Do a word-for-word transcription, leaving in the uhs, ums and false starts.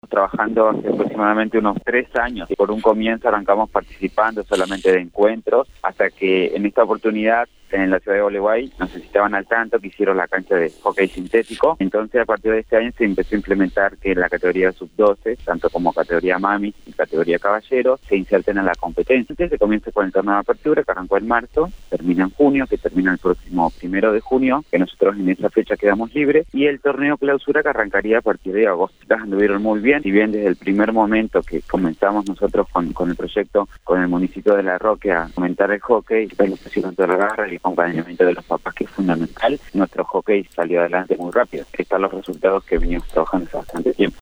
Trabajando hace aproximadamente unos tres años. Por un comienzo arrancamos participando solamente de encuentros, hasta que en esta oportunidad en la ciudad de Gualeguay nos necesitaban al tanto que hicieron la cancha de hockey sintético. Entonces a partir de este año se empezó a implementar que la categoría sub doce, tanto como categoría mami y categoría caballero, se inserten en la competencia. Entonces se comienza con el torneo de apertura que arrancó en marzo, termina en junio, que termina el próximo primero de junio, que nosotros en esa fecha quedamos libres, y el torneo clausura que arrancaría a partir de agosto. Las anduvieron muy bien, si bien desde el primer momento que comenzamos nosotros con, con el proyecto, con el municipio de La Roque a fomentar el hockey, pues pusieron toda la garra y el acompañamiento de los papás, que es fundamental, nuestro hockey salió adelante muy rápido. Están los resultados que venimos trabajando hace bastante tiempo.